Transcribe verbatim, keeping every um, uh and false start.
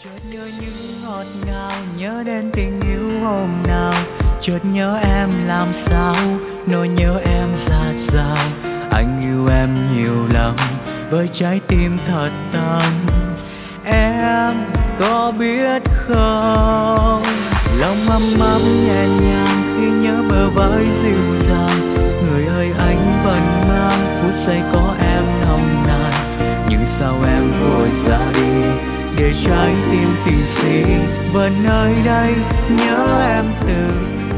Chợt nhớ những ngọt ngào, nhớ đến tình yêu hôm nào. Chợt nhớ em làm sao, nỗi nhớ em dạt dào. Anh yêu em nhiều lắm, với trái tim thật tâm. Em có biết không, lòng ấm ấm nhẹ nhàng khi nhớ bờ vai dịu dàng. Người ơi anh vẫn mang phút giây có em nồng nàn. Nhưng sao em vội ra đi, để trái tim tì xì vẫn nơi đây nhớ em từ